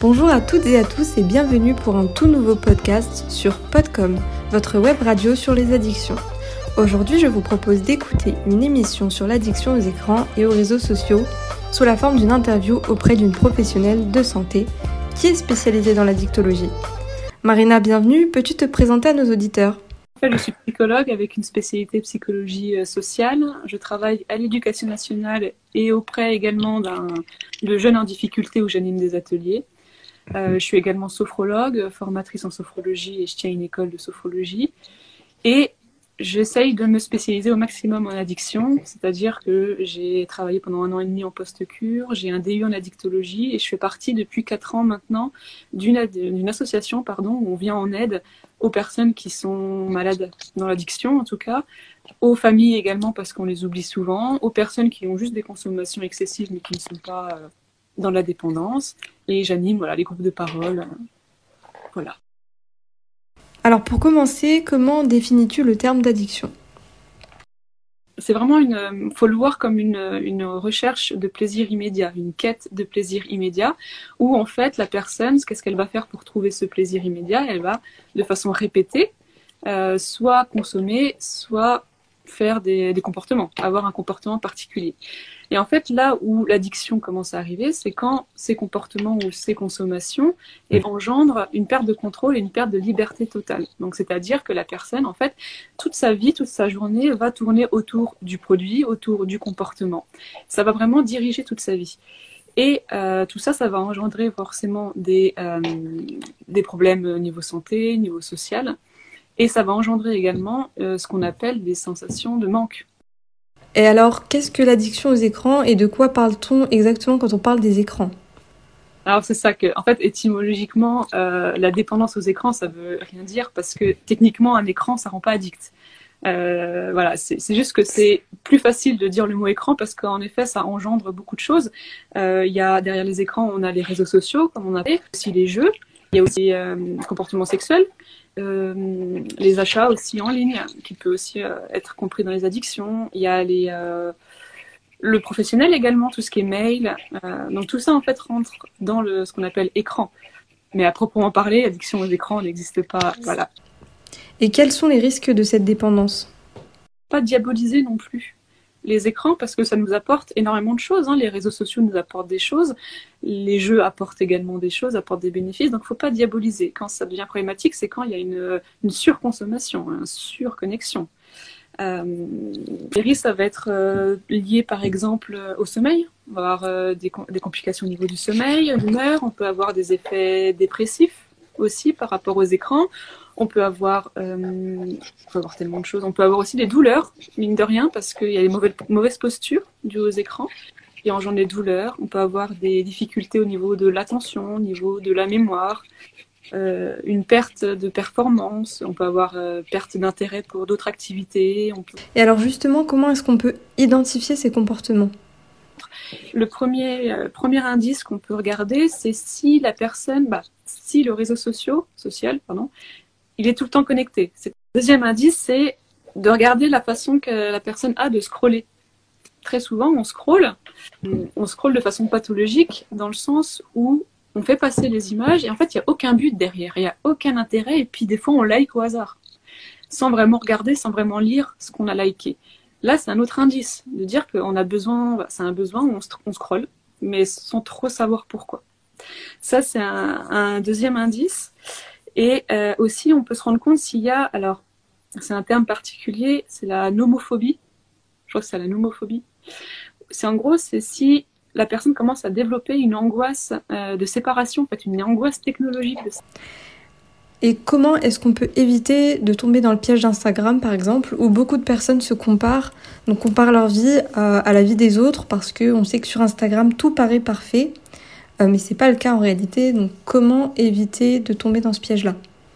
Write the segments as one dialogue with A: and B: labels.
A: Bonjour à toutes et à tous et bienvenue pour un tout nouveau podcast sur Podcom, votre web radio sur les addictions. Aujourd'hui, je vous propose d'écouter une émission sur l'addiction aux écrans et aux réseaux sociaux sous la forme d'une interview auprès d'une professionnelle de santé qui est spécialisée dans l'addictologie. Marina, bienvenue, peux-tu te présenter à nos auditeurs ?
B: Je suis psychologue avec une spécialité psychologie sociale. Je travaille à l'Éducation nationale et auprès également de jeunes en difficulté où j'anime des ateliers. Je suis également sophrologue, formatrice en sophrologie et je tiens une école de sophrologie. Et j'essaye de me spécialiser au maximum en addiction, c'est-à-dire que j'ai travaillé pendant 1 an et demi en post-cure, j'ai un DU en addictologie et je fais partie depuis 4 ans maintenant d'une association où on vient en aide aux personnes qui sont malades dans l'addiction en tout cas, aux familles également parce qu'on les oublie souvent, aux personnes qui ont juste des consommations excessives mais qui ne sont pas dans la dépendance. Et j'anime les groupes de parole. Voilà.
A: Alors pour commencer, comment définis-tu le terme d'addiction ?
B: C'est vraiment faut le voir comme une recherche de plaisir immédiat, une quête de plaisir immédiat, où en fait la personne, qu'est-ce qu'elle va faire pour trouver ce plaisir immédiat ? Elle va de façon répétée, soit consommer, soit faire des comportements, avoir un comportement particulier. Et en fait, là où l'addiction commence à arriver, c'est quand ces comportements ou ces consommations engendrent une perte de contrôle et une perte de liberté totale. Donc, c'est-à-dire que la personne, en fait, toute sa vie, toute sa journée va tourner autour du produit, autour du comportement. Ça va vraiment diriger toute sa vie. Et tout ça, ça va engendrer forcément des problèmes au niveau santé, niveau social. Et ça va engendrer également ce qu'on appelle des sensations de manque.
A: Et alors, qu'est-ce que l'addiction aux écrans et de quoi parle-t-on exactement quand on parle des écrans ?
B: Alors c'est ça que, en fait, étymologiquement, la dépendance aux écrans, ça veut rien dire parce que techniquement, un écran, ça rend pas addict. C'est juste que c'est plus facile de dire le mot écran parce qu'en effet, ça engendre beaucoup de choses. Il y a derrière les écrans, on a les réseaux sociaux, comme on appelle, aussi les jeux. Il y a aussi les comportements sexuels. Les achats aussi en ligne, qui peut aussi être compris dans les addictions. Il y a le professionnel également, tout ce qui est mail. Donc tout ça en fait rentre dans ce qu'on appelle écran. Mais à proprement parler, l'addiction aux écrans n'existe pas. Voilà.
A: Et quels sont les risques de cette dépendance ?
B: Pas diaboliser non plus les écrans parce que ça nous apporte énormément de choses. Les réseaux sociaux nous apportent des choses, les jeux apportent également des choses, apportent des bénéfices. Donc, il ne faut pas diaboliser. Quand ça devient problématique, c'est quand il y a une surconsommation, une surconnexion. Les risques, ça va être lié par exemple au sommeil. On va avoir des complications au niveau du sommeil, l'humeur. On peut avoir des effets dépressifs aussi par rapport aux écrans. On peut avoir tellement de choses. On peut avoir aussi des douleurs, mine de rien, parce qu'il y a des mauvaises postures dues aux écrans qui engendrent des douleurs. On peut avoir des difficultés au niveau de l'attention, au niveau de la mémoire, une perte de performance. On peut avoir perte d'intérêt pour d'autres activités.
A: Et alors justement, comment est-ce qu'on peut identifier ces comportements ?
B: Le premier indice qu'on peut regarder, c'est si la personne, si le réseau social, il est tout le temps connecté. Le deuxième indice, c'est de regarder la façon que la personne a de scroller. Très souvent, on scrolle de façon pathologique dans le sens où on fait passer les images et en fait, il n'y a aucun but derrière, il n'y a aucun intérêt et puis des fois, on like au hasard, sans vraiment regarder, sans vraiment lire ce qu'on a liké. Là, c'est un autre indice de dire qu'on a besoin, c'est un besoin où on scrolle, mais sans trop savoir pourquoi. Ça, c'est un deuxième indice. Et aussi, on peut se rendre compte s'il y a, alors, c'est un terme particulier, c'est la nomophobie. Je crois que c'est la nomophobie. C'est si la personne commence à développer une angoisse de séparation, en fait, une angoisse technologique.
A: Et comment est-ce qu'on peut éviter de tomber dans le piège d'Instagram, par exemple, où beaucoup de personnes se comparent leur vie à la vie des autres, parce qu'on sait que sur Instagram, tout paraît parfait. Mais c'est pas le cas en réalité, donc comment éviter de tomber dans ce piège-là ?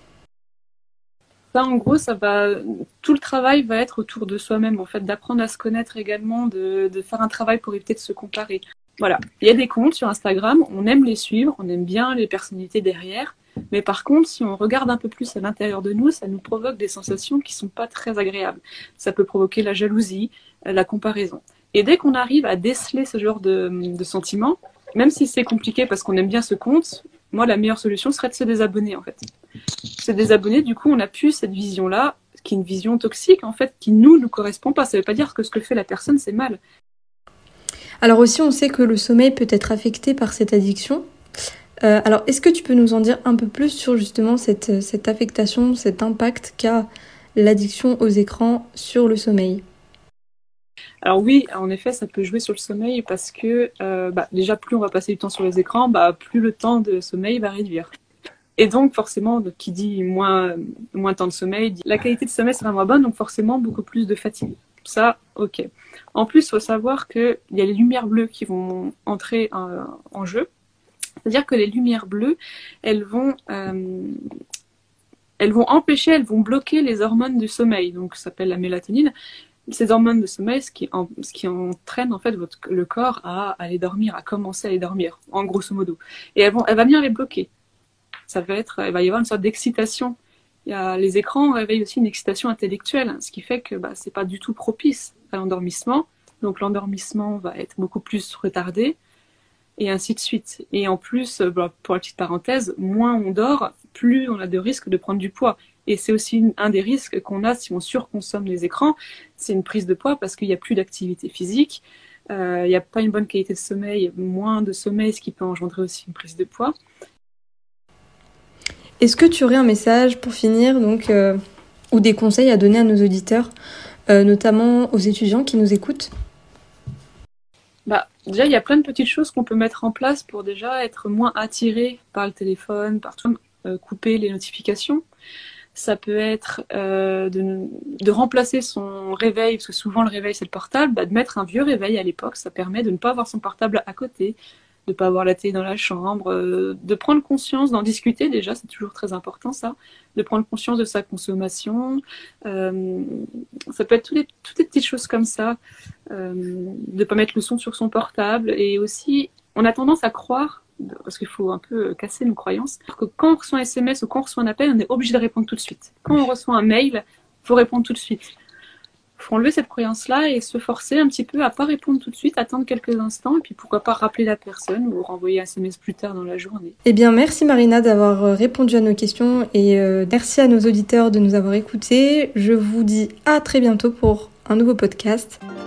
B: Ça, en gros, tout le travail va être autour de soi-même, en fait, d'apprendre à se connaître également, de faire un travail pour éviter de se comparer. Voilà, il y a des comptes sur Instagram, on aime les suivre, on aime bien les personnalités derrière, mais par contre, si on regarde un peu plus à l'intérieur de nous, ça nous provoque des sensations qui sont pas très agréables. Ça peut provoquer la jalousie, la comparaison. Et dès qu'on arrive à déceler ce genre de sentiments, même si c'est compliqué parce qu'on aime bien ce compte, moi, la meilleure solution serait de se désabonner, en fait. Se désabonner, du coup, on n'a plus cette vision-là, qui est une vision toxique, en fait, qui nous correspond pas. Ça veut pas dire que ce que fait la personne, c'est mal.
A: Alors aussi, on sait que le sommeil peut être affecté par cette addiction. Alors, est-ce que tu peux nous en dire un peu plus sur justement cette affectation, cet impact qu'a l'addiction aux écrans sur le sommeil ?
B: Alors oui, en effet, ça peut jouer sur le sommeil parce que déjà, plus on va passer du temps sur les écrans, plus le temps de sommeil va réduire. Et donc forcément, qui dit moins de temps de sommeil, dit la qualité de sommeil sera moins bonne, donc forcément beaucoup plus de fatigue. Ça, ok. En plus, il faut savoir qu'il y a les lumières bleues qui vont entrer en jeu. C'est-à-dire que les lumières bleues, elles vont empêcher, elles vont bloquer les hormones du sommeil. Donc, ça s'appelle la mélatonine. Ces hormones de sommeil, ce qui entraîne en fait le corps à aller dormir, à commencer à aller dormir, en grosso modo. Et elle va venir les bloquer. Il va y avoir une sorte d'excitation. Les écrans réveillent aussi une excitation intellectuelle, ce qui fait que c'est pas du tout propice à l'endormissement. Donc l'endormissement va être beaucoup plus retardé, et ainsi de suite. Et en plus, pour la petite parenthèse, moins on dort, plus on a de risques de prendre du poids. Et c'est aussi un des risques qu'on a si on surconsomme les écrans, c'est une prise de poids parce qu'il n'y a plus d'activité physique, il n'y a pas une bonne qualité de sommeil, moins de sommeil, ce qui peut engendrer aussi une prise de poids.
A: Est-ce que tu aurais un message pour finir, donc, ou des conseils à donner à nos auditeurs, notamment aux étudiants qui nous écoutent ?
B: Déjà, il y a plein de petites choses qu'on peut mettre en place pour déjà être moins attiré par le téléphone, par tout, couper les notifications. Ça peut être de remplacer son réveil, parce que souvent le réveil c'est le portable, de mettre un vieux réveil à l'époque, ça permet de ne pas avoir son portable à côté, de ne pas avoir la télé dans la chambre, de prendre conscience, d'en discuter déjà, c'est toujours très important ça, de prendre conscience de sa consommation. Ça peut être toutes les petites choses comme ça, de ne pas mettre le son sur son portable. Et aussi, on a tendance à croire, parce qu'il faut un peu casser nos croyances, que quand on reçoit un SMS ou quand on reçoit un appel, on est obligé de répondre tout de suite. Quand on reçoit un mail, il faut répondre tout de suite. Il faut enlever cette croyance-là et se forcer un petit peu à pas répondre tout de suite, attendre quelques instants et puis pourquoi pas rappeler la personne ou renvoyer un SMS plus tard dans la journée.
A: Eh bien, merci Marina d'avoir répondu à nos questions et merci à nos auditeurs de nous avoir écoutés. Je vous dis à très bientôt pour un nouveau podcast.